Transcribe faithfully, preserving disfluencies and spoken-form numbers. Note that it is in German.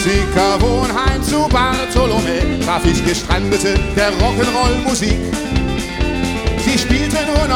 Musikerwohnheim zu Bartholomä traf ich Gestrandete der Rock'n'Roll-Musik. Sie spielte nur noch